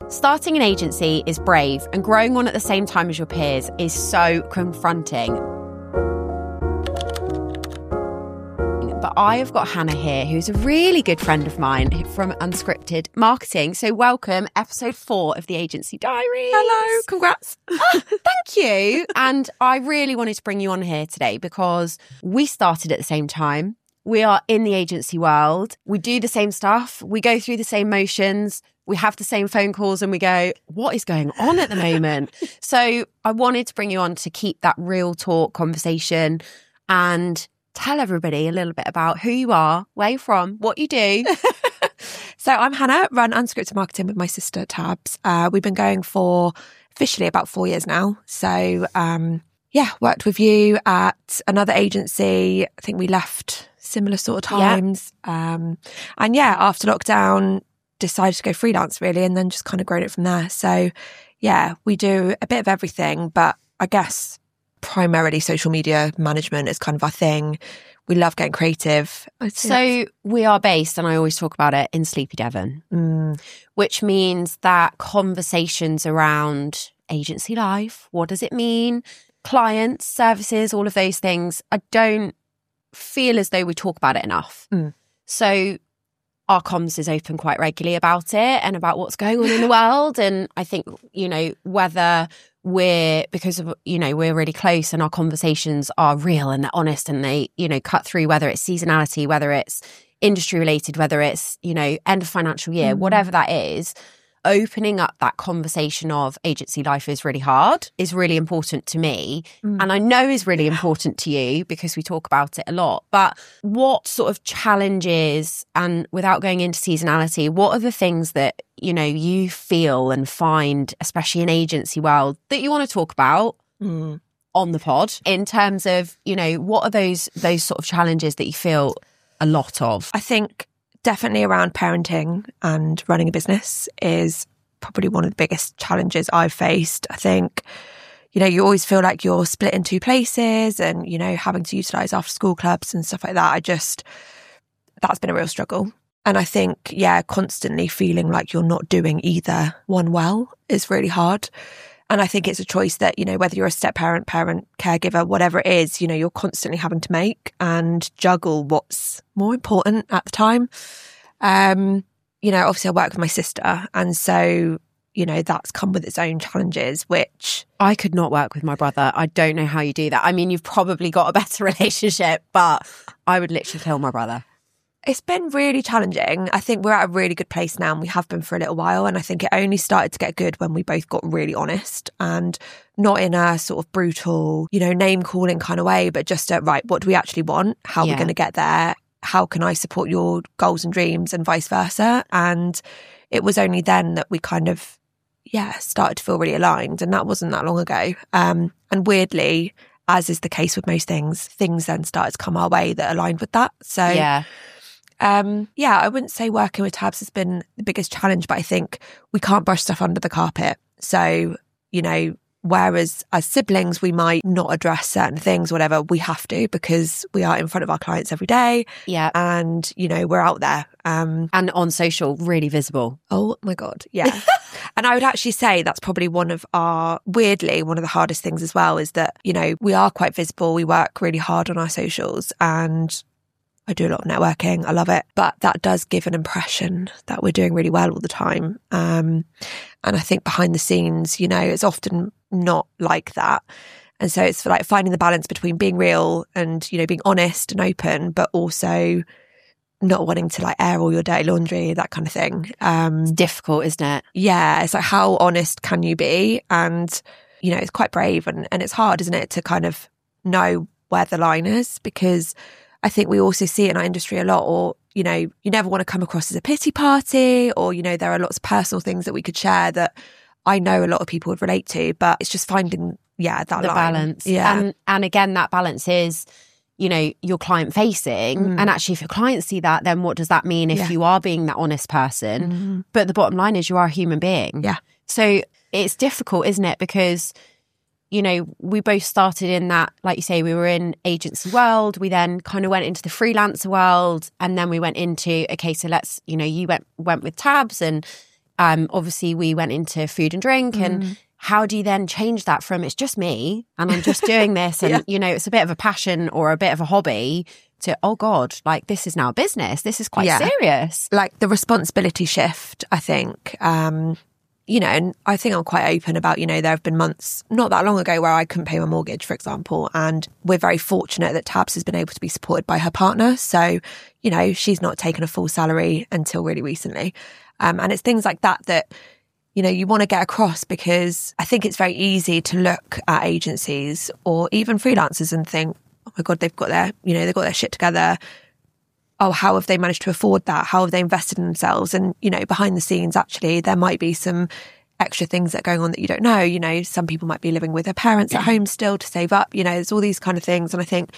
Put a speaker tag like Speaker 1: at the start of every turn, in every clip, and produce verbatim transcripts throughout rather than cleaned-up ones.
Speaker 1: Starting an agency is brave, and growing one at the same time as your peers is so confronting. But I have got Hannah here, who's a really good friend of mine from Unscripted Marketing. So welcome, episode four of the Agency Diaries.
Speaker 2: Hello, congrats.
Speaker 1: Oh, thank you. And I really wanted to bring you on here today because we started at the same time. We are in the agency world. We do the same stuff. We go through the same motions. We have the same phone calls and we go, what is going on at the moment? So I wanted to bring you on to keep that real talk conversation and tell everybody a little bit about who you are, where you're from, what you do.
Speaker 2: So I'm Hannah, run Unscripted Marketing with my sister Tabs. Uh, we've been going for officially about four years now. So um, yeah, worked with you at another agency. I think we left similar sort of times. Yeah. Um, and yeah, after lockdown, decided to go freelance really, and then just kind of grown it from there. So yeah, we do a bit of everything, but I guess primarily social media management is kind of our thing. We love getting creative.
Speaker 1: So we are based, and I always talk about it, in Sleepy Devon,
Speaker 2: mm.
Speaker 1: which means that conversations around agency life, what does it mean, clients, services, all of those things, I don't feel as though we talk about it enough.
Speaker 2: Mm.
Speaker 1: So our comms is open quite regularly about it and about what's going on in the world. And I think, you know, whether we're, because of, you know, we're really close and our conversations are real and they're honest and they, you know, cut through, whether it's seasonality, whether it's industry related, whether it's, you know, end of financial year, mm. whatever that is, opening up that conversation of agency life is really hard, is really important to me. Mm. And I know is really important to you because we talk about it a lot. But what sort of challenges, and without going into seasonality, what are the things that, you know, you feel and find, especially in agency world, that you want to talk about
Speaker 2: mm.
Speaker 1: on the pod in terms of, you know, what are those those sort of challenges that you feel a lot of?
Speaker 2: I think definitely around parenting and running a business is probably one of the biggest challenges I've faced. I think, you know, you always feel like you're split in two places and, you know, having to utilise after school clubs and stuff like that. I just, that's been a real struggle. And I think, yeah, constantly feeling like you're not doing either one well is really hard. And I think it's a choice that, you know, whether you're a step parent, parent, caregiver, whatever it is, you know, you're constantly having to make and juggle what's more important at the time. Um, you know, obviously I work with my sister. And so, you know, that's come with its own challenges, which
Speaker 1: I could not work with my brother. I don't know how you do that. I mean, you've probably got a better relationship, but I would literally kill my brother.
Speaker 2: It's been really challenging. I think we're at a really good place now, and we have been for a little while. And I think it only started to get good when we both got really honest, and not in a sort of brutal, you know, name calling kind of way, but just a, right, what do we actually want? How are
Speaker 1: yeah.
Speaker 2: we going to get there? How can I support your goals and dreams, and vice versa? And it was only then that we kind of, yeah, started to feel really aligned. And that wasn't that long ago. Um, and weirdly, as is the case with most things, things then started to come our way that aligned with that. So
Speaker 1: yeah.
Speaker 2: Um, yeah, I wouldn't say working with Tabs has been the biggest challenge, but I think we can't brush stuff under the carpet. So, you know, whereas as siblings, we might not address certain things, whatever, we have to because we are in front of our clients every day.
Speaker 1: Yeah.
Speaker 2: And, you know, we're out there. Um,
Speaker 1: and on social, really visible.
Speaker 2: Oh my God. Yeah. And I would actually say that's probably one of our, weirdly, one of the hardest things as well is that, you know, we are quite visible. We work really hard on our socials, and I do a lot of networking. I love it. But that does give an impression that we're doing really well all the time. Um, and I think behind the scenes, you know, it's often not like that. And so it's like finding the balance between being real and, you know, being honest and open, but also not wanting to like air all your dirty laundry, that kind of thing. Um,
Speaker 1: it's difficult, isn't it?
Speaker 2: Yeah. It's like, how honest can you be? And, you know, it's quite brave, and, and it's hard, isn't it, to kind of know where the line is, because I think we also see it in our industry a lot, or, you know, you never want to come across as a pity party, or, you know, there are lots of personal things that we could share that I know a lot of people would relate to, but it's just finding, yeah, that
Speaker 1: the
Speaker 2: line.
Speaker 1: balance.
Speaker 2: Yeah.
Speaker 1: And, and again, that balance is, you know, you're client facing.
Speaker 2: Mm.
Speaker 1: And actually, if your clients see that, then what does that mean if
Speaker 2: Yeah.
Speaker 1: you are being that honest person?
Speaker 2: Mm-hmm.
Speaker 1: But the bottom line is you are a human being.
Speaker 2: Yeah.
Speaker 1: So it's difficult, isn't it? Because, you know, we both started in that, like you say, we were in agency world. We then kind of went into the freelancer world, and then we went into, okay, so let's, you know, you went went with Tabs, and Um, obviously, we went into food and drink
Speaker 2: Mm.
Speaker 1: and how do you then change that from it's just me and I'm just doing this and,
Speaker 2: Yeah.
Speaker 1: you know, it's a bit of a passion or a bit of a hobby to, oh God, like this is now a business. This is quite
Speaker 2: Yeah.
Speaker 1: serious.
Speaker 2: Like the responsibility shift, I think, um, you know, and I think I'm quite open about, you know, there have been months not that long ago where I couldn't pay my mortgage, for example. And we're very fortunate that Tabs has been able to be supported by her partner. So, you know, she's not taken a full salary until really recently. Um, and it's things like that that, you know, you want to get across, because I think it's very easy to look at agencies or even freelancers and think, oh my God, they've got their, you know, they've got their shit together. Oh, how have they managed to afford that? How have they invested in themselves? And, you know, behind the scenes, actually, there might be some extra things that are going on that you don't know. You know, some people might be living with their parents at home still to save up. You know, there's all these kind of things. And I think,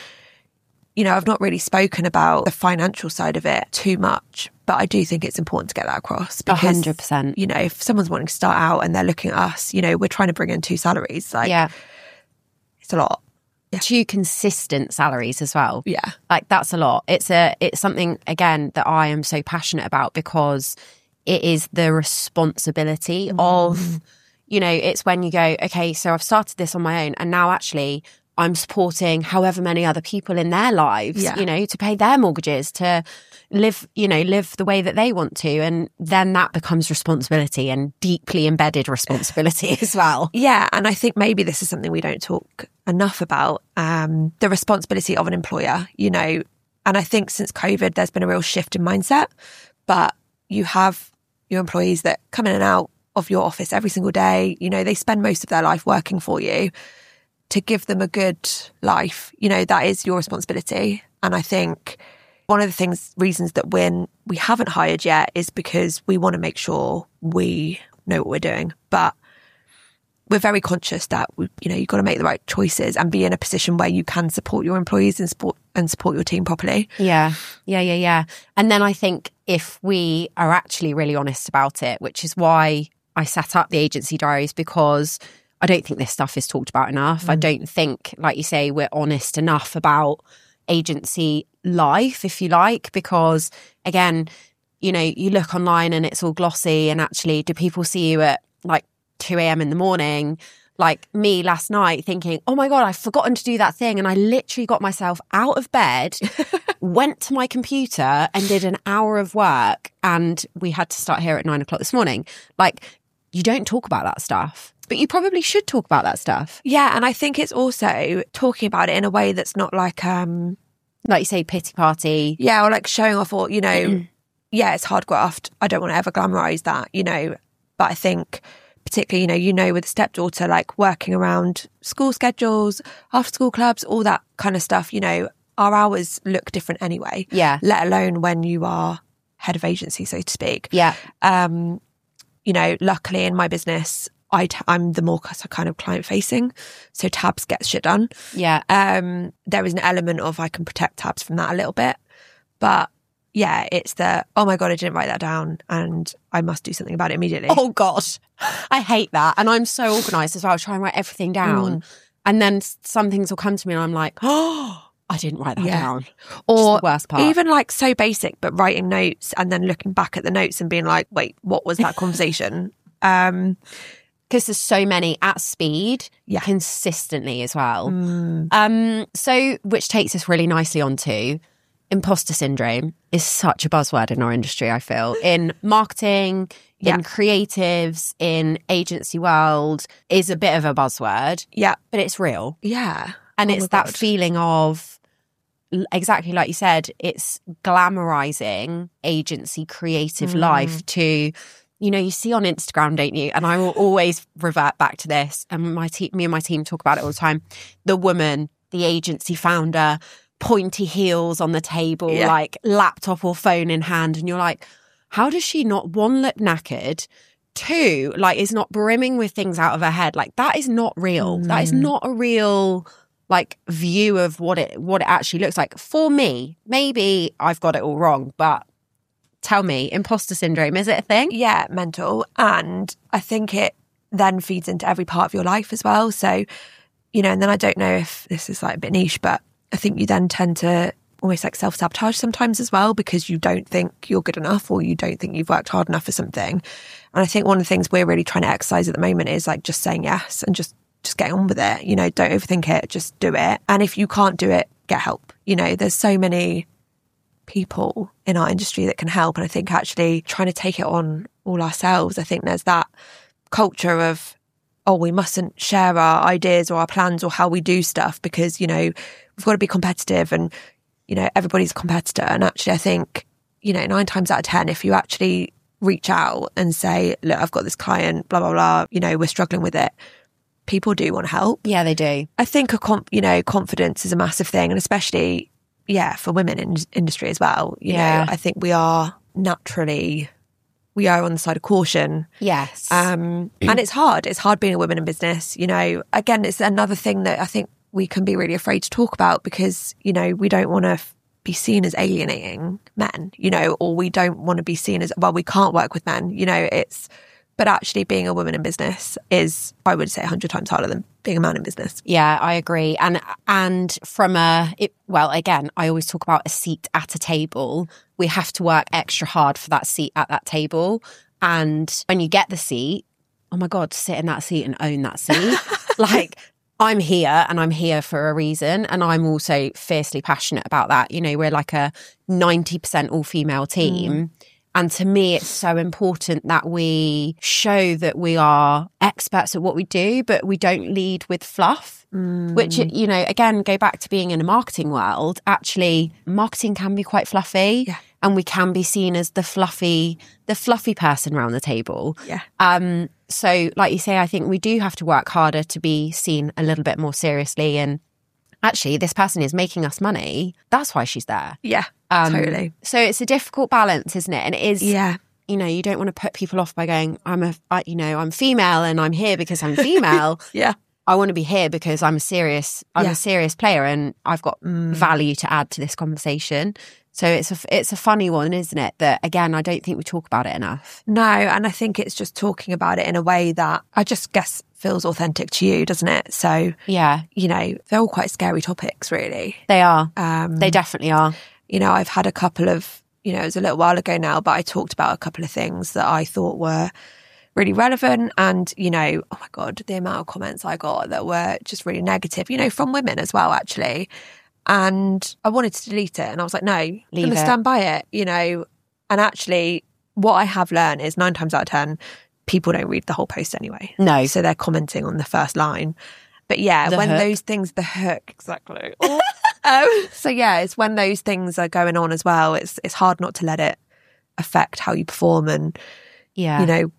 Speaker 2: you know, I've not really spoken about the financial side of it too much, but I do think it's important to get that across.
Speaker 1: A
Speaker 2: Because,
Speaker 1: hundred percent.
Speaker 2: you know, if someone's wanting to start out and they're looking at us, you know, we're trying to bring in two salaries. Like,
Speaker 1: Yeah.
Speaker 2: it's a lot.
Speaker 1: Two consistent salaries as well.
Speaker 2: Yeah.
Speaker 1: Like that's a lot. It's a it's something again that I am so passionate about, because it is the responsibility
Speaker 2: Mm.
Speaker 1: of, you know, it's when you go, okay, so I've started this on my own and now actually I'm supporting however many other people in their lives,
Speaker 2: Yeah.
Speaker 1: you know, to pay their mortgages, to live, you know, live the way that they want to. And then that becomes responsibility, and deeply embedded responsibility as well.
Speaker 2: Yeah, and I think maybe this is something we don't talk enough about, um, the responsibility of an employer, you know. And I think since COVID, there's been a real shift in mindset, but you have your employees that come in and out of your office every single day. You know, they spend most of their life working for you. To give them a good life, you know, that is your responsibility. And I think one of the things, reasons that when we haven't hired yet is because we want to make sure we know what we're doing. But we're very conscious that, we, you know, you've got to make the right choices and be in a position where you can support your employees and support, and support your team properly.
Speaker 1: Yeah, yeah, yeah, yeah. And then I think if we are actually really honest about it, which is why I set up the Agency Diaries, because I don't think this stuff is talked about enough. Mm. I don't think, like you say, we're honest enough about agency life, if you like, because again, you know, you look online and it's all glossy, and actually, do people see you at like two a.m. in the morning? Like me last night thinking, oh my God, I've forgotten to do that thing. And I literally got myself out of bed, went to my computer and did an hour of work. And we had to start here at nine o'clock this morning. Like, you don't talk about that stuff. But you probably should talk about that stuff.
Speaker 2: Yeah, and I think it's also talking about it in a way that's not like, um,
Speaker 1: like you say, pity party.
Speaker 2: Yeah, or like showing off, or, you know, yeah, it's hard graft. I don't want to ever glamorise that, you know. But I think particularly, you know, you know, with a stepdaughter, like working around school schedules, after school clubs, all that kind of stuff, you know, our hours look different anyway.
Speaker 1: Yeah.
Speaker 2: Let alone when you are head of agency, so to speak.
Speaker 1: Yeah.
Speaker 2: Um, you know, luckily in my business, I t- I'm the more kind of client facing, so Tabs gets shit done.
Speaker 1: Yeah.
Speaker 2: Um, there is an element of I can protect Tabs from that a little bit, but yeah, it's the, oh my God, I didn't write that down and I must do something about it immediately.
Speaker 1: Oh God, I hate that. And I'm so organised as well. I try and write everything down, mm. and then some things will come to me and I'm like, oh, I didn't write that
Speaker 2: yeah.
Speaker 1: down.
Speaker 2: Or
Speaker 1: the worst part.
Speaker 2: Even like so basic, but writing notes and then looking back at the notes and being like, wait, what was that conversation? Um,
Speaker 1: Because there's so many at speed,
Speaker 2: yeah.
Speaker 1: consistently as well.
Speaker 2: Mm.
Speaker 1: Um, so, which takes us really nicely onto imposter syndrome is such a buzzword in our industry, I feel. In marketing,
Speaker 2: yeah.
Speaker 1: in creatives, in agency world, is a bit of a buzzword.
Speaker 2: Yeah.
Speaker 1: But it's real.
Speaker 2: Yeah.
Speaker 1: And
Speaker 2: oh
Speaker 1: it's that feeling of, exactly like you said, it's glamorizing agency creative mm. life to... You know, you see on Instagram, don't you? And I will always revert back to this. And my te- me and my team talk about it all the time. The woman, the agency founder, pointy heels on the table, yeah. like laptop or phone in hand. And you're like, how does she not, one, look knackered, two, like is not brimming with things out of her head? Like that is not real. Mm. That is not a real like view of what it what it actually looks like. For me, maybe I've got it all wrong, but tell me, imposter syndrome, is it a thing?
Speaker 2: Yeah, mental. And I think it then feeds into every part of your life as well. So, you know, and then I don't know if this is like a bit niche, but I think you then tend to almost like self-sabotage sometimes as well, because you don't think you're good enough or you don't think you've worked hard enough for something. And I think one of the things we're really trying to exercise at the moment is like just saying yes and just just get on with it. You know, don't overthink it, just do it. And if you can't do it, get help. You know, there's so many people in our industry that can help. And I think actually trying to take it on all ourselves, I think there's that culture of, oh, we mustn't share our ideas or our plans or how we do stuff because, you know, we've got to be competitive and, you know, everybody's a competitor. And actually, I think, you know, nine times out of ten, if you actually reach out and say, look, I've got this client, blah, blah, blah, you know, we're struggling with it, people do want to help.
Speaker 1: Yeah, they do.
Speaker 2: I think, a comp, you know, confidence is a massive thing. And especially, yeah, for women in industry as well. You
Speaker 1: Yeah.
Speaker 2: know, I think we are naturally, we are on the side of caution.
Speaker 1: Yes.
Speaker 2: Um, and it's hard. It's hard being a woman in business. You know, again, it's another thing that I think we can be really afraid to talk about because, you know, we don't want to f- be seen as alienating men, you know, or we don't want to be seen as, well, we can't work with men, you know, it's, but actually being a woman in business is, I would say, a hundred times harder than being a man in business.
Speaker 1: Yeah, I agree. And and from a, it, well, again, I always talk about a seat at a table. We have to work extra hard for that seat at that table. And when you get the seat, oh my God, sit in that seat and own that seat. Like, I'm here and I'm here for a reason. And I'm also fiercely passionate about that. You know, we're like a ninety percent all female team. Mm. And to me, it's so important that we show that we are experts at what we do, but we don't lead with fluff, mm. which, you know, again, go back to being in a marketing world. Actually, marketing can be quite fluffy.
Speaker 2: Yeah.
Speaker 1: And we can be seen as the fluffy, the fluffy person around the table.
Speaker 2: Yeah.
Speaker 1: Um. So, like you say, I think we do have to work harder to be seen a little bit more seriously. And actually, this person is making us money. That's why she's there.
Speaker 2: Yeah.
Speaker 1: Um,
Speaker 2: totally.
Speaker 1: So it's a difficult balance, isn't it? And it is,
Speaker 2: yeah.
Speaker 1: you know, you don't want to put people off by going, I'm a, I, you know, I'm female and I'm here because I'm female.
Speaker 2: Yeah.
Speaker 1: I want to be here because I'm a serious, I'm
Speaker 2: yeah.
Speaker 1: a serious player and I've got mm. value to add to this conversation. So it's a, it's a funny one, isn't it? That, again, I don't think we talk about it enough.
Speaker 2: No, and I think it's just talking about it in a way that I just guess feels authentic to you, doesn't it? So,
Speaker 1: yeah,
Speaker 2: you know, they're all quite scary topics, really.
Speaker 1: They are.
Speaker 2: Um,
Speaker 1: they definitely are.
Speaker 2: You know, I've had a couple of, you know, it was a little while ago now, but I talked about a couple of things that I thought were really relevant. And, you know, oh my God, the amount of comments I got that were just really negative, you know, from women as well, actually. And I wanted to delete it. And I was like, no, I'm going to stand by it, you know. And actually, what I have learned is nine times out of ten, people don't read the whole post anyway.
Speaker 1: No.
Speaker 2: So they're commenting on the first line. But yeah,
Speaker 1: the
Speaker 2: when
Speaker 1: hook.
Speaker 2: those things, the hook, exactly. um, so yeah, it's when those things are going on as well. It's it's hard not to let it affect how you perform and,
Speaker 1: yeah,
Speaker 2: you know.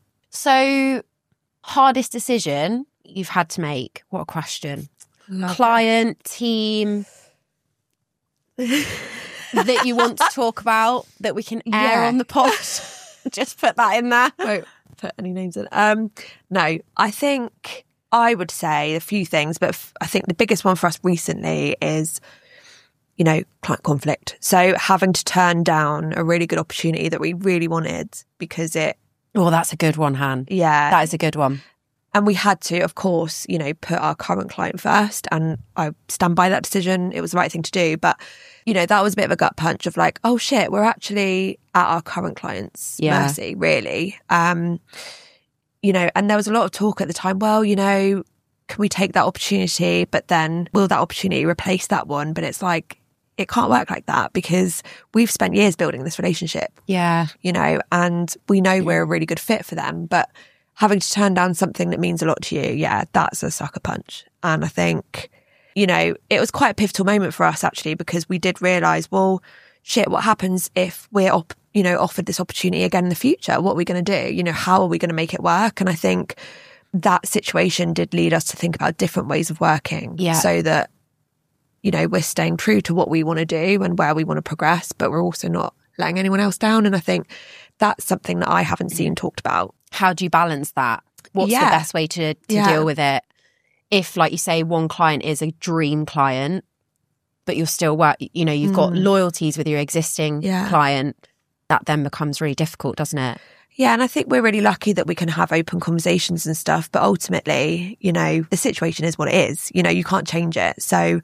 Speaker 1: So, hardest decision you've had to make? What a question.
Speaker 2: Love
Speaker 1: Client, it. Team that you want to talk about that we can air
Speaker 2: yeah.
Speaker 1: on the pod. Just put that in there.
Speaker 2: Won't put any names in. Um, no, I think I would say a few things, but f- I think the biggest one for us recently is, you know, client conflict. So having to turn down a really good opportunity that we really wanted because it...
Speaker 1: Oh, that's a good one, Han.
Speaker 2: Yeah.
Speaker 1: That is a good one.
Speaker 2: And we had to, of course, you know, put our current client first. And I stand by that decision. It was the right thing to do. But, you know, that was a bit of a gut punch of like, oh shit, we're actually at our current client's
Speaker 1: yeah.
Speaker 2: mercy, really. Um, you know, and there was a lot of talk at the time, well, you know, can we take that opportunity? But then will that opportunity replace that one? But it's like, it can't work like that because we've spent years building this relationship.
Speaker 1: Yeah.
Speaker 2: You know, and we know we're a really good fit for them. But having to turn down something that means a lot to you, yeah, that's a sucker punch. And I think, you know, it was quite a pivotal moment for us actually, because we did realise, well, shit, what happens if we're, op- you know, offered this opportunity again in the future? What are we going to do? You know, how are we going to make it work? And I think that situation did lead us to think about different ways of working
Speaker 1: yeah.
Speaker 2: so that, you know, we're staying true to what we want to do and where we want to progress, but we're also not letting anyone else down. And I think that's something that I haven't seen talked about.
Speaker 1: How do you balance that? What's
Speaker 2: yeah.
Speaker 1: the best way to, to
Speaker 2: yeah.
Speaker 1: deal with it? If, like you say, one client is a dream client, but you're still work, you know, you've got
Speaker 2: Mm.
Speaker 1: loyalties with your existing
Speaker 2: Yeah.
Speaker 1: client, that then becomes really difficult, doesn't it?
Speaker 2: Yeah, and I think we're really lucky that we can have open conversations and stuff. But ultimately, you know, the situation is what it is. You know, you can't change it. So,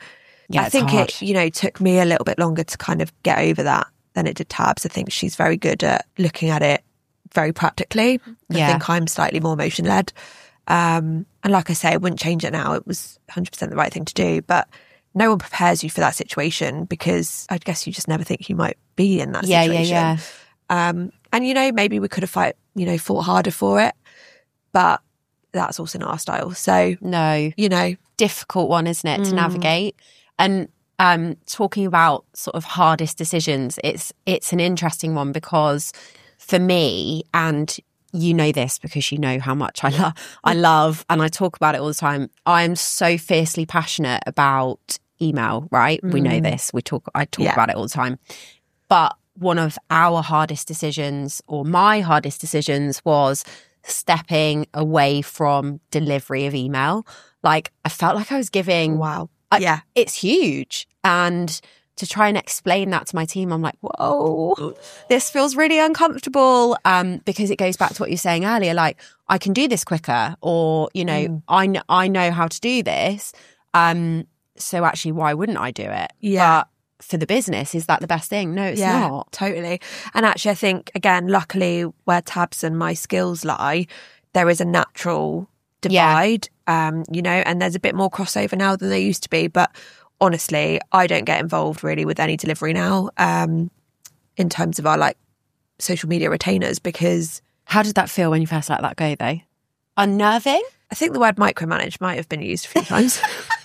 Speaker 1: Yeah,
Speaker 2: I
Speaker 1: it's
Speaker 2: think
Speaker 1: hard.
Speaker 2: it, you know, took me a little bit longer to kind of get over that than it did Tabs. I think she's very good at looking at it very practically. I
Speaker 1: Yeah.
Speaker 2: think I'm slightly more emotion led. Um, and like I say, I wouldn't change it now. It was one hundred percent the right thing to do. But no one prepares you for that situation because I guess you just never think you might be in that
Speaker 1: Yeah, yeah,
Speaker 2: situation.
Speaker 1: yeah.
Speaker 2: Um, and, you know, maybe we could have fight, you know, fought harder for it. But that's also not our style. So,
Speaker 1: No.
Speaker 2: you know.
Speaker 1: Difficult one, isn't it, to
Speaker 2: Mm.
Speaker 1: navigate? And um, talking about sort of hardest decisions, it's it's an interesting one because for me, and you know this because you know how much I love, I love, and I talk about it all the time. I'm so fiercely passionate about email. Right? Mm. We know this. We talk. I talk
Speaker 2: Yeah.
Speaker 1: about it all the time. But one of our hardest decisions, or my hardest decisions, was stepping away from delivery of email. Like, I felt like I was giving.
Speaker 2: Wow.
Speaker 1: I,
Speaker 2: yeah.
Speaker 1: It's huge. And to try and explain that to my team, I'm like, whoa, this feels really uncomfortable. Um, because it goes back to what you were saying earlier, like, I can do this quicker, or, you know, mm. I, kn- I know how to do this. Um, so actually, why wouldn't I do it?
Speaker 2: Yeah.
Speaker 1: But for the business, is that the best thing? No, it's
Speaker 2: yeah,
Speaker 1: not.
Speaker 2: Totally. And actually, I think, again, luckily where Tabs and my skills lie, there is a natural divide, yeah. um, you know, and there's a bit more crossover now than there used to be. But honestly, I don't get involved really with any delivery now um, in terms of our like social media retainers because...
Speaker 1: How did that feel when you first let that go though? Unnerving?
Speaker 2: I think the word micromanage might have been used a few times.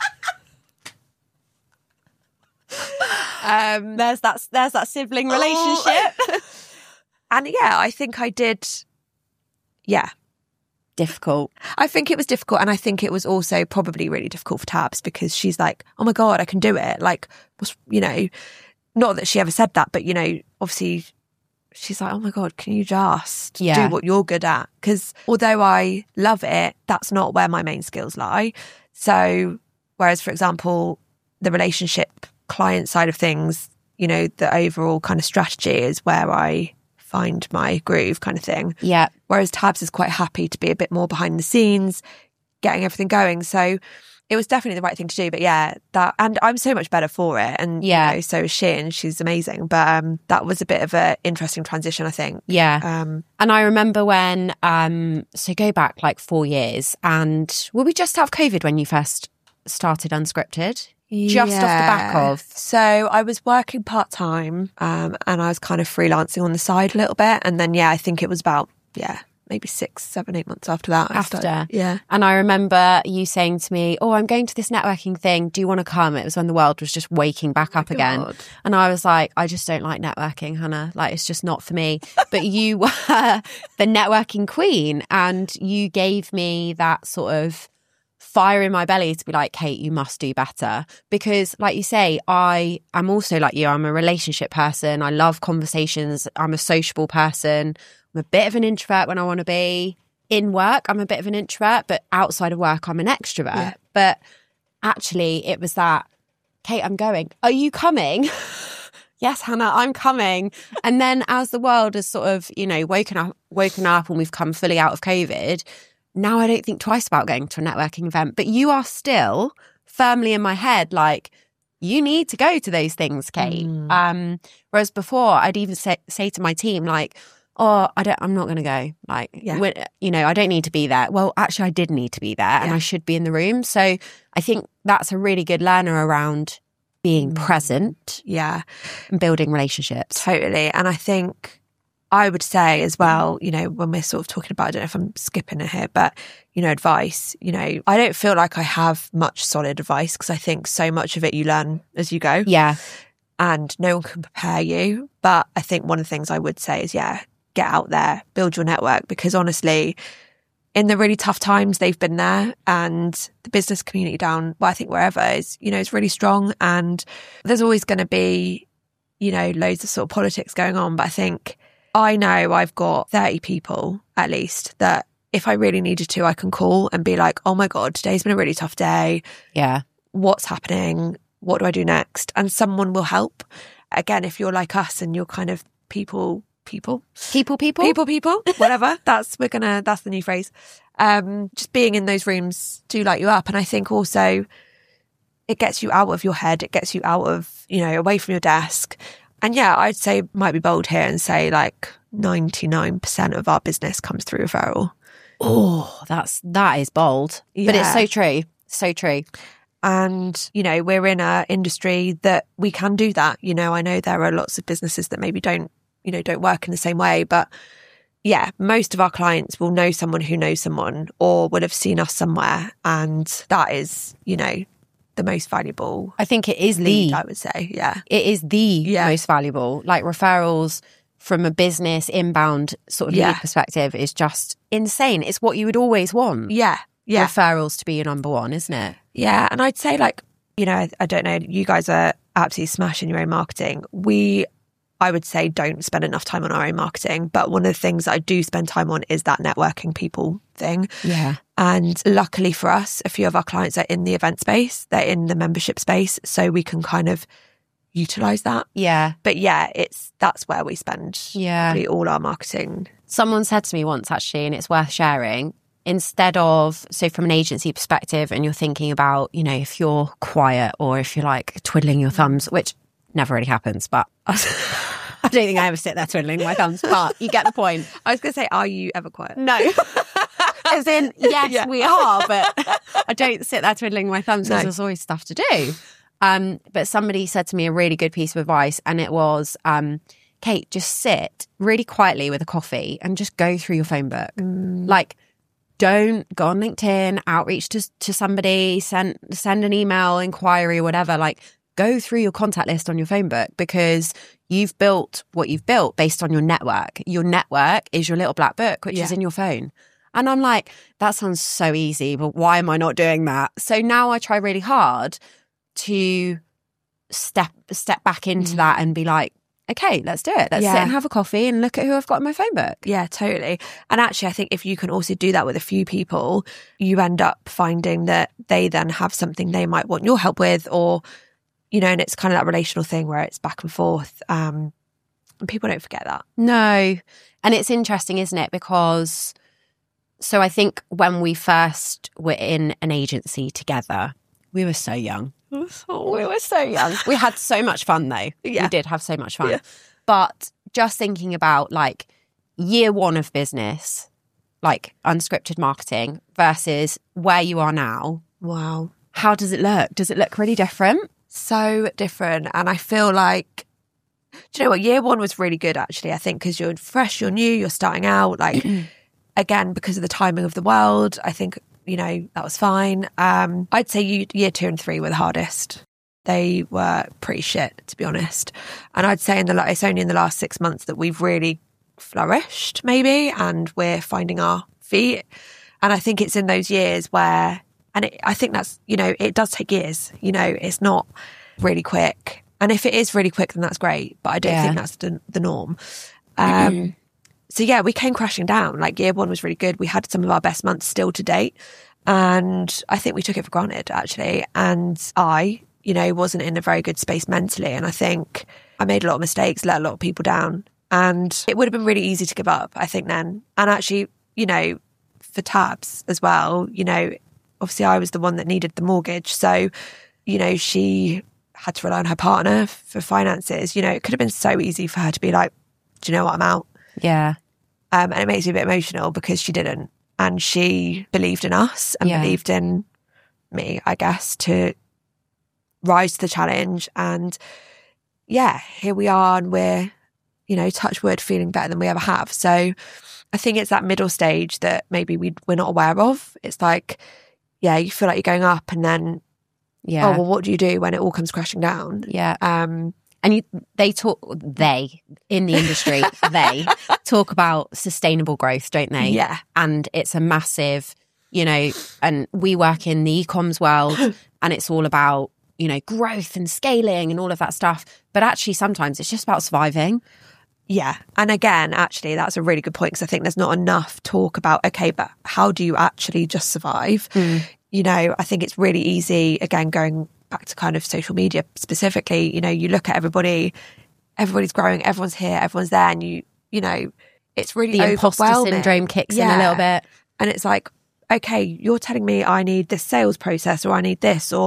Speaker 1: um, there's that, there's that sibling relationship.
Speaker 2: Oh. And yeah, I think I did, yeah.
Speaker 1: Difficult.
Speaker 2: I think it was difficult, and I think it was also probably really difficult for Tabs because she's like, oh my God, I can do it. Like, you know, not that she ever said that, but, you know, obviously she's like, oh my God, can you just
Speaker 1: yeah.
Speaker 2: do what you're good at? Because although I love it, that's not where my main skills lie. So whereas, for example, the relationship client side of things, you know, the overall kind of strategy is where I find my groove kind of thing.
Speaker 1: Yeah.
Speaker 2: Whereas Tabs is quite happy to be a bit more behind the scenes, getting everything going. So it was definitely the right thing to do. But yeah, that, and I'm so much better for it. And
Speaker 1: yeah.
Speaker 2: you know, so is she, and she's amazing. But um, that was a bit of an interesting transition, I think.
Speaker 1: Yeah.
Speaker 2: Um,
Speaker 1: and I remember when, um, so go back like four years, and were we just out of COVID when you first started Unscripted? Just
Speaker 2: yeah.
Speaker 1: off the back of.
Speaker 2: So I was working part-time um, and I was kind of freelancing on the side a little bit. And then, yeah, I think it was about, yeah, maybe six, seven, eight months after that.
Speaker 1: After.
Speaker 2: Started, yeah.
Speaker 1: And I remember you saying to me, oh, I'm going to this networking thing. Do you want to come? It was when the world was just waking back
Speaker 2: oh
Speaker 1: up again.
Speaker 2: God.
Speaker 1: And I was like, I just don't like networking, Hannah. Like, it's just not for me. But you were the networking queen, and you gave me that sort of fire in my belly to be like, Kate, you must do better. Because like you say, I am also like you. I'm a relationship person. I love conversations. I'm a sociable person. I'm a bit of an introvert when I want to be. In work, I'm a bit of an introvert, but outside of work, I'm an extrovert. Yeah. But actually, it was that, Kate, I'm going. Are you coming? Yes, Hannah, I'm coming. And then as the world has sort of, you know, woken up, woken up and we've come fully out of COVID, now I don't think twice about going to a networking event. But you are still firmly in my head, like, you need to go to those things, Kate. Mm. Um, whereas before, I'd even say, say to my team, like, oh, I don't, I'm not going to go. Like, yeah. when, you know, I don't need to be there. Well, actually, I did need to be there, yeah. and I should be in the room. So I think that's a really good learner around being mm. present,
Speaker 2: yeah,
Speaker 1: and building relationships.
Speaker 2: Totally. And I think I would say as well, you know, when we're sort of talking about, I don't know if I'm skipping it here, but, you know, advice, you know, I don't feel like I have much solid advice because I think so much of it you learn as you go.
Speaker 1: Yeah.
Speaker 2: And no one can prepare you. But I think one of the things I would say is, yeah, get out there, build your network, because honestly, in the really tough times, they've been there, and the business community down, well, I think wherever is, you know, is really strong, and there's always going to be, you know, loads of sort of politics going on. But I think I know I've got thirty people at least that if I really needed to, I can call and be like, oh my God, today's been a really tough day.
Speaker 1: Yeah.
Speaker 2: What's happening? What do I do next? And someone will help. Again, if you're like us and you're kind of people, people,
Speaker 1: people, people,
Speaker 2: people, people, whatever, that's, we're going to, that's the new phrase. Um, just being in those rooms do light you up. And I think also it gets you out of your head. It gets you out of, you know, away from your desk. And yeah, I'd say, might be bold here and say like ninety-nine percent of our business comes through referral.
Speaker 1: Oh, that's, that is bold. Yeah. But it's so true. So true.
Speaker 2: And, you know, we're in an industry that we can do that. You know, I know there are lots of businesses that maybe don't, you know, don't work in the same way. But yeah, most of our clients will know someone who knows someone or will have seen us somewhere. And that is, you know, the most valuable.
Speaker 1: I think it is
Speaker 2: lead,
Speaker 1: the,
Speaker 2: I would say. Yeah.
Speaker 1: It is the
Speaker 2: yeah.
Speaker 1: most valuable. Like referrals from a business inbound sort of
Speaker 2: yeah.
Speaker 1: lead perspective is just insane. It's what you would always want.
Speaker 2: Yeah. Yeah.
Speaker 1: Referrals to be your number one, isn't it?
Speaker 2: Yeah. And I'd say like, you know, I, I don't know, you guys are absolutely smashing your own marketing. We, I would say, don't spend enough time on our own marketing. But one of the things that I do spend time on is that networking people thing.
Speaker 1: Yeah.
Speaker 2: And luckily for us, a few of our clients are in the event space. They're in the membership space. So we can kind of utilize that.
Speaker 1: Yeah.
Speaker 2: But yeah, it's that's where we spend
Speaker 1: yeah.
Speaker 2: probably all our marketing.
Speaker 1: Someone said to me once, actually, and it's worth sharing, instead of, so from an agency perspective, and you're thinking about, you know, if you're quiet or if you're like twiddling your thumbs, which never really happens, but I don't think I ever sit there twiddling my thumbs, but you get the point.
Speaker 2: I was going to say, are you ever quiet?
Speaker 1: No. As in, yes,
Speaker 2: yeah.
Speaker 1: we are, but I don't sit there twiddling my thumbs because no. there's always stuff to do. Um, but somebody said to me a really good piece of advice, and it was, um, Kate, just sit really quietly with a coffee and just go through your phone book.
Speaker 2: Mm.
Speaker 1: Like, don't go on LinkedIn, outreach to to somebody, send send an email, inquiry, whatever. Like, go through your contact list on your phone book, because you've built what you've built based on your network. Your network is your little black book, which
Speaker 2: yeah.
Speaker 1: is in your phone. And I'm like, that sounds so easy, but why am I not doing that? So now I try really hard to step step back into mm. that and be like, okay, let's do it. Let's
Speaker 2: yeah.
Speaker 1: sit and have a coffee and look at who I've got in my phone book.
Speaker 2: Yeah, totally. And actually, I think if you can also do that with a few people, you end up finding that they then have something they might want your help with, or, you know, and it's kind of that relational thing where it's back and forth. Um, and people don't forget that.
Speaker 1: No. And it's interesting, isn't it? Because, so I think when we first were in an agency together, we were so young.
Speaker 2: Oh, we were so young.
Speaker 1: We had so much fun though.
Speaker 2: Yeah.
Speaker 1: We did have so much fun.
Speaker 2: Yeah.
Speaker 1: But just thinking about like year one of business, like unscripted marketing versus where you are now.
Speaker 2: Wow.
Speaker 1: How does it look? Does it look really different?
Speaker 2: So different. And I feel like, do you know what? Year one was really good actually, I think, because you're fresh, you're new, you're starting out. Like, again, because of the timing of the world, I think, you know, that was fine. Um, I'd say you, year two and three were the hardest. They were pretty shit, to be honest. And I'd say in the it's only in the last six months that we've really flourished, maybe, and we're finding our feet. And I think it's in those years where, and it, I think that's, you know, it does take years. You know, it's not really quick. And if it is really quick, then that's great. But I don't
Speaker 1: yeah.
Speaker 2: think that's the, the norm. Um, So yeah, we came crashing down. Like year one was really good. We had some of our best months still to date. And I think we took it for granted, actually. And I, you know, wasn't in a very good space mentally. And I think I made a lot of mistakes, let a lot of people down. And it would have been really easy to give up, I think, then. And actually, you know, for Tabs as well, you know, obviously I was the one that needed the mortgage. So, you know, she had to rely on her partner for finances. You know, it could have been so easy for her to be like, do you know what, I'm out.
Speaker 1: Yeah.
Speaker 2: Um, and it makes me a bit emotional because she didn't. And she believed in us and
Speaker 1: yeah.
Speaker 2: believed in me, I guess, to rise to the challenge. And yeah, here we are, and we're, you know, touch wood, feeling better than we ever have. So I think it's that middle stage that maybe we, we're not aware of. It's like, yeah, you feel like you're going up, and then,
Speaker 1: yeah.
Speaker 2: oh, well, what do you do when it all comes crashing down?
Speaker 1: Yeah.
Speaker 2: Um,
Speaker 1: And you, they talk, they, in the industry, they talk about sustainable growth, don't they?
Speaker 2: Yeah.
Speaker 1: And it's a massive, you know, and we work in the e-coms world, and it's all about, you know, growth and scaling and all of that stuff. But actually, sometimes it's just about surviving.
Speaker 2: Yeah. And again, actually, that's a really good point, because I think there's not enough talk about, okay, but how do you actually just survive?
Speaker 1: Mm.
Speaker 2: You know, I think it's really easy, again, going back to kind of social media specifically, you know, you look at everybody, everybody's growing, everyone's here, everyone's there, and you, you know, it's really
Speaker 1: the imposter
Speaker 2: overwhelming.
Speaker 1: syndrome kicks
Speaker 2: yeah.
Speaker 1: in a little bit.
Speaker 2: And it's like, okay, you're telling me I need this sales process, or I need this, or,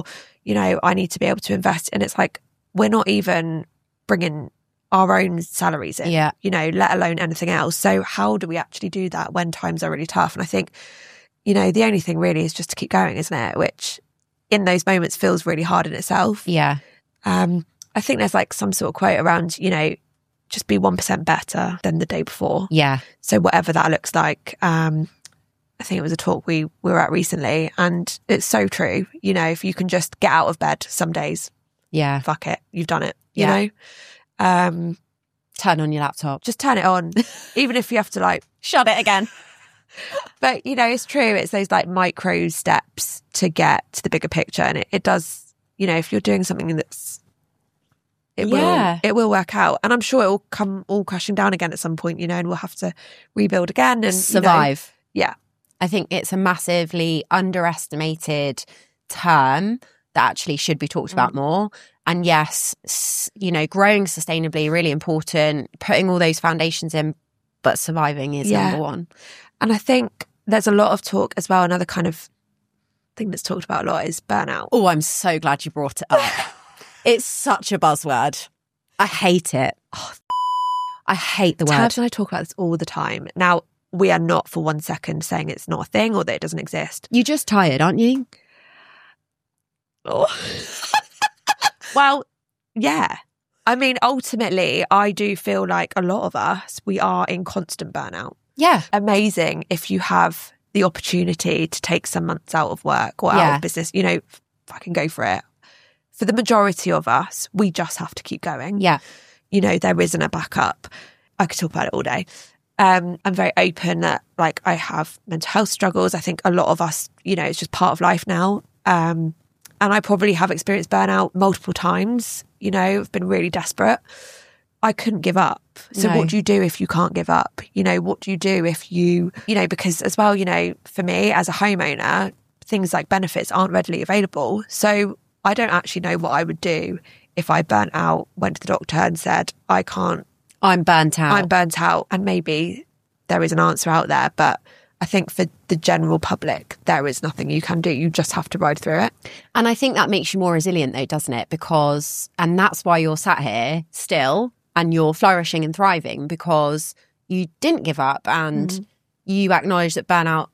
Speaker 2: you know, I need to be able to invest. And it's like, we're not even bringing our own salaries in,
Speaker 1: Yeah.
Speaker 2: you know, let alone anything else. So how do we actually do that when times are really tough? And I think, you know, the only thing really is just to keep going, isn't it? Which in those moments feels really hard in itself.
Speaker 1: Yeah.
Speaker 2: Um, I think there's like some sort of quote around, you know, just be one percent better than the day before.
Speaker 1: Yeah.
Speaker 2: So whatever that looks like. Um, I think it was a talk we, we were at recently, and it's so true. You know, if you can just get out of bed some days,
Speaker 1: Yeah.
Speaker 2: fuck it, you've done it, you
Speaker 1: Yeah.
Speaker 2: know? Um,
Speaker 1: Turn on your laptop.
Speaker 2: just turn it on, even if you have to like,
Speaker 1: Shut it again.
Speaker 2: but you know, it's true. It's those like micro steps to get to the bigger picture. And it, it does, you know, if you're doing something that's, it
Speaker 1: Yeah.
Speaker 2: will, it will work out. And I'm sure it will come all crashing down again at some point, you know, and we'll have to rebuild again and
Speaker 1: Survive.
Speaker 2: You know, yeah.
Speaker 1: I think it's a massively underestimated term that actually should be talked about more. And yes, s- you know, growing sustainably, really important, putting all those foundations in, but surviving is
Speaker 2: Yeah.
Speaker 1: number one.
Speaker 2: And I think there's a lot of talk as well. Another kind of thing that's talked about a lot is burnout.
Speaker 1: Oh, I'm so glad you brought it up. It's such a buzzword. I hate it. Oh, I hate the word.
Speaker 2: Tabs and I talk about this all the time. Now, we are not for one second saying it's not a thing or that it doesn't exist.
Speaker 1: You're just tired, aren't you?
Speaker 2: Oh. Well, yeah. I mean, ultimately, I do feel like a lot of us, we are in constant burnout.
Speaker 1: Yeah.
Speaker 2: Amazing if you have the opportunity to take some months out of work or out
Speaker 1: Yeah.
Speaker 2: of business, you know, fucking go for it. For the majority of us, we just have to keep going.
Speaker 1: Yeah.
Speaker 2: You know, there isn't a backup. I could talk about it all day. Um, I'm very open that like I have mental health struggles. I think a lot of us, you know, it's just part of life now. Um, and I probably have experienced burnout multiple times. You know, I've been really desperate. I couldn't give up. So
Speaker 1: No.
Speaker 2: what do you do if you can't give up? You know, what do you do if you, you know, because as well, you know, for me as a homeowner, things like benefits aren't readily available. So I don't actually know what I would do if I burnt out, went to the doctor and said, I can't,
Speaker 1: I'm burnt out.
Speaker 2: I'm burnt out. And maybe there is an answer out there. But I think for the general public, there is nothing you can do. You just have to ride through it.
Speaker 1: And I think that makes you more resilient though, doesn't it? Because, and that's why you're sat here still and you're flourishing and thriving, because you didn't give up and
Speaker 2: Mm.
Speaker 1: you acknowledge that burnout,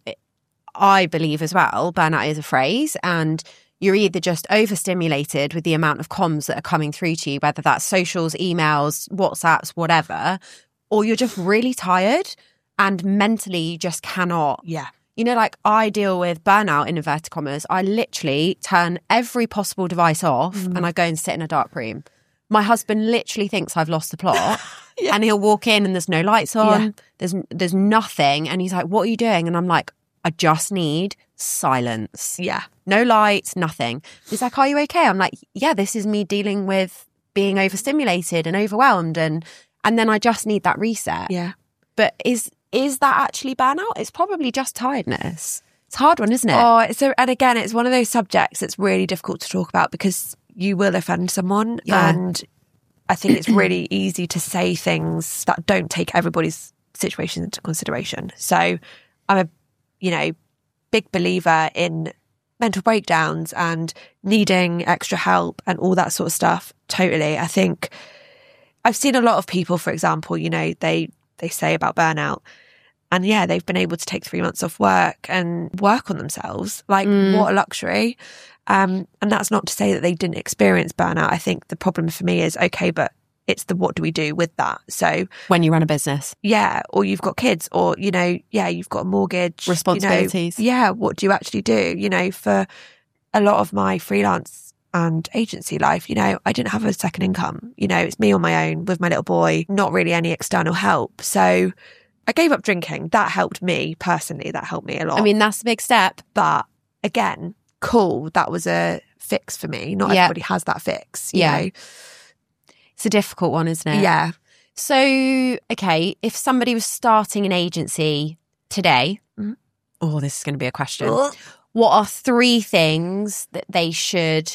Speaker 1: I believe as well, burnout is a phrase, and you're either just overstimulated with the amount of comms that are coming through to you, whether that's socials, emails, WhatsApps, whatever, or you're just really tired and mentally you just cannot.
Speaker 2: Yeah.
Speaker 1: You know, like I deal with burnout in inverted commas. I literally turn every possible device off
Speaker 2: Mm.
Speaker 1: and I go and sit in a dark room. My husband literally thinks I've lost the plot.
Speaker 2: Yeah.
Speaker 1: And he'll walk in and there's no lights on.
Speaker 2: Yeah.
Speaker 1: There's there's nothing. And he's like, what are you doing? And I'm like, I just need silence.
Speaker 2: Yeah.
Speaker 1: No lights, nothing. He's like, are you okay? I'm like, yeah, this is me dealing with being overstimulated and overwhelmed. And and then I just need that reset.
Speaker 2: Yeah.
Speaker 1: But is is that actually burnout? It's probably just tiredness. It's a hard one, isn't it?
Speaker 2: Oh, so, and again, it's one of those subjects that's really difficult to talk about because you will offend someone.
Speaker 1: Yeah.
Speaker 2: And I think it's really easy to say things that don't take everybody's situation into consideration. So I'm a, you know, big believer in mental breakdowns and needing extra help and all that sort of stuff. Totally. I think I've seen a lot of people, for example, you know, they, they say about burnout and yeah, they've been able to take three months off work and work on themselves. Like
Speaker 1: Mm.
Speaker 2: what a luxury. Um, and that's not to say that they didn't experience burnout. I think the problem for me is, okay, but it's the what do we do with that? So
Speaker 1: When you run a business.
Speaker 2: yeah, or you've got kids or, you know, yeah, you've got a mortgage. you know,
Speaker 1: Responsibilities.
Speaker 2: yeah, what do you actually do? You know, for a lot of my freelance and agency life, you know, I didn't have a second income. You know, it's me on my own with my little boy, not really any external help. So I gave up drinking. That helped me personally. That helped me a lot.
Speaker 1: I mean, that's the big step.
Speaker 2: but again, cool. That was a fix for me. Not
Speaker 1: Yeah.
Speaker 2: everybody has that fix. You
Speaker 1: Yeah.
Speaker 2: know?
Speaker 1: It's a difficult one, isn't it?
Speaker 2: Yeah.
Speaker 1: So, okay, if somebody was starting an agency today,
Speaker 2: Mhm.
Speaker 1: oh, this is going to be a question.
Speaker 2: Ugh.
Speaker 1: What are three things that they should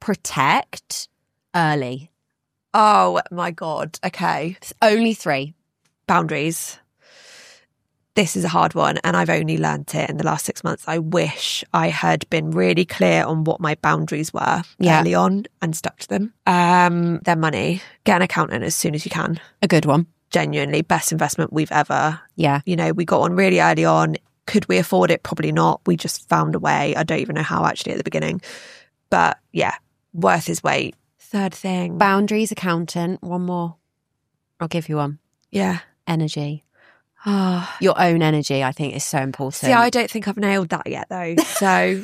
Speaker 1: protect early?
Speaker 2: Oh my God. Okay.
Speaker 1: It's only three.
Speaker 2: Boundaries. this is a hard one, and I've only learned it in the last six months. I wish I had been really clear on what my boundaries were
Speaker 1: Yeah.
Speaker 2: early on and stuck to them. Um, their money, get an accountant as soon as you can.
Speaker 1: A good one.
Speaker 2: Genuinely, best investment we've ever.
Speaker 1: Yeah.
Speaker 2: You know, we got on really early on. Could we afford it? Probably not. We just found a way. I don't even know how actually at the beginning. But yeah, worth his weight. Third thing.
Speaker 1: Boundaries, accountant. One more. I'll give you one.
Speaker 2: Yeah.
Speaker 1: Energy.
Speaker 2: Oh.
Speaker 1: Your own energy, I think, is so important.
Speaker 2: See, I don't think I've nailed that yet, though. So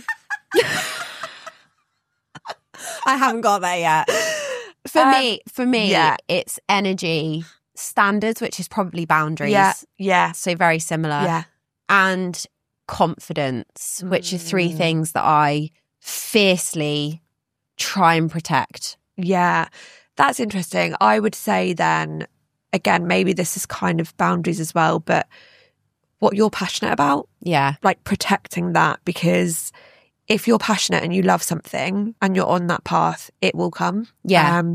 Speaker 1: I haven't got there yet. For
Speaker 2: Um,
Speaker 1: me, for me,
Speaker 2: yeah.
Speaker 1: it's energy, standards, which is probably boundaries.
Speaker 2: yeah, yeah,
Speaker 1: So very similar.
Speaker 2: yeah.
Speaker 1: And confidence, which are three
Speaker 2: Mm.
Speaker 1: things that I fiercely try and protect.
Speaker 2: Yeah, that's interesting. I would say then, again, maybe this is kind of boundaries as well, but what you're passionate about,
Speaker 1: Yeah.
Speaker 2: like protecting that, because if you're passionate and you love something and you're on that path, it will come.
Speaker 1: Yeah.
Speaker 2: Um,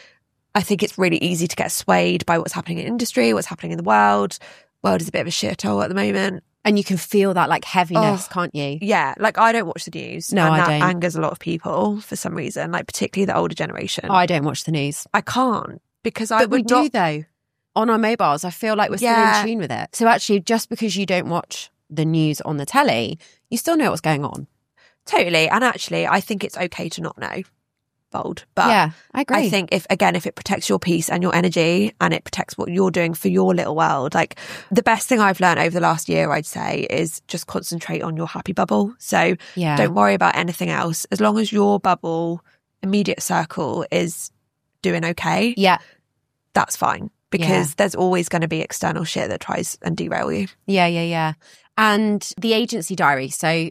Speaker 2: I think it's really easy to get swayed by what's happening in industry, what's happening in the world. World is a bit of a shithole at the moment.
Speaker 1: And you can feel that like heaviness,
Speaker 2: Oh.
Speaker 1: can't you?
Speaker 2: Yeah, like I don't watch the news.
Speaker 1: No,
Speaker 2: and
Speaker 1: I
Speaker 2: that
Speaker 1: don't.
Speaker 2: angers a lot of people for some reason, like particularly the older generation.
Speaker 1: I don't watch the news.
Speaker 2: I can't because I
Speaker 1: But we
Speaker 2: would
Speaker 1: do
Speaker 2: not.
Speaker 1: though. On our mobiles, I feel like we're
Speaker 2: Yeah.
Speaker 1: still in tune with it. So actually, just because you don't watch the news on the telly, you still know what's going on.
Speaker 2: Totally. And actually, I think it's okay to not know. Bold. But
Speaker 1: yeah, I agree.
Speaker 2: I think if, again, if it protects your peace and your energy and it protects what you're doing for your little world, like the best thing I've learned over the last year, I'd say, is just concentrate on your happy bubble. So
Speaker 1: yeah.
Speaker 2: don't worry about anything else. As long as your bubble, immediate circle is doing okay,
Speaker 1: Yeah.
Speaker 2: that's fine. Because
Speaker 1: Yeah.
Speaker 2: there's always going to be external shit that tries and derail you.
Speaker 1: Yeah, yeah, yeah. And the agency diary. So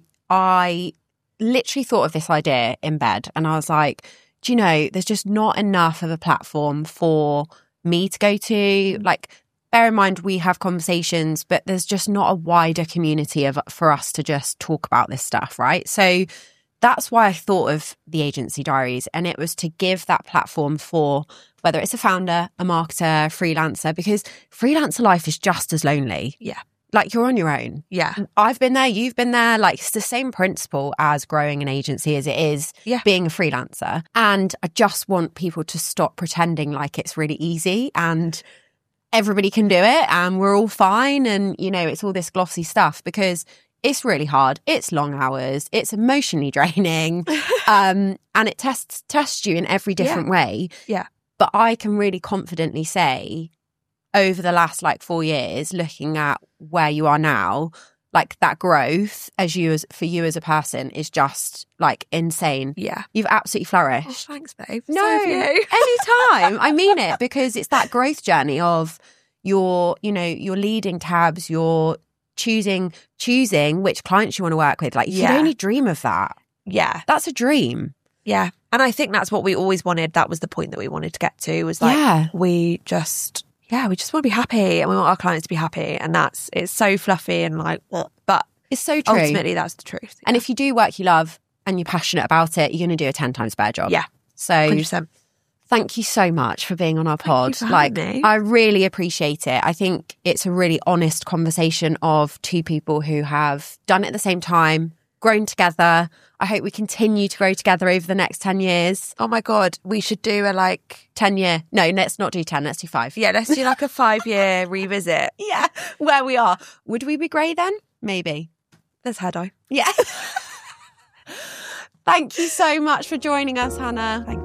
Speaker 1: I literally thought of this idea in bed and I was like, do you know, there's just not enough of a platform for me to go to. Like, bear in mind, we have conversations, but there's just not a wider community of for us to just talk about this stuff, right? So that's why I thought of the agency diaries. And it was to give that platform for whether it's a founder, a marketer, freelancer, because freelancer life is just as lonely.
Speaker 2: Yeah.
Speaker 1: Like you're on your own.
Speaker 2: Yeah.
Speaker 1: I've been there, you've been there. Like it's the same principle as growing an agency as it is
Speaker 2: Yeah.
Speaker 1: being a freelancer. And I just want people to stop pretending like it's really easy and everybody can do it and we're all fine. And, you know, it's all this glossy stuff because it's really hard. It's long hours. It's emotionally draining. um, and it tests tests you in every different way.
Speaker 2: Yeah.
Speaker 1: But I can really confidently say over the last like four years, looking at where you are now, like that growth as you as for you as a person is just like insane.
Speaker 2: Yeah.
Speaker 1: You've absolutely
Speaker 2: Oh,
Speaker 1: flourished.
Speaker 2: thanks, babe.
Speaker 1: No,
Speaker 2: So have you.
Speaker 1: anytime. I mean it because it's that growth journey of your, you know, you're leading tabs, you're choosing choosing which clients you want to work with. Like you
Speaker 2: Yeah.
Speaker 1: could only dream of that.
Speaker 2: Yeah.
Speaker 1: That's a dream.
Speaker 2: Yeah. And I think that's what we always wanted. That was the point that we wanted to get to was like,
Speaker 1: Yeah.
Speaker 2: we just, yeah, we just want to be happy and we want our clients to be happy. And that's, it's so fluffy and like, ugh. But
Speaker 1: It's so true.
Speaker 2: ultimately that's the truth.
Speaker 1: And if you do work you love and you're passionate about it, you're going to do a ten times better job.
Speaker 2: Yeah.
Speaker 1: So
Speaker 2: one hundred percent.
Speaker 1: thank you so much for being on our pod.
Speaker 2: you for
Speaker 1: like,
Speaker 2: having me.
Speaker 1: I really appreciate it. I think it's a really honest conversation of two people who have done it at the same time, grown together. I hope we continue to grow together over the next ten years.
Speaker 2: Oh my God, we should do a like,
Speaker 1: ten year. No, let's not do ten. Let's do five.
Speaker 2: yeah, let's do like a five year revisit.
Speaker 1: Yeah. Where we are. Would we be grey then? Maybe.
Speaker 2: There's Head Eye.
Speaker 1: Yeah. Thank you so much for joining us, Hannah.
Speaker 2: Thank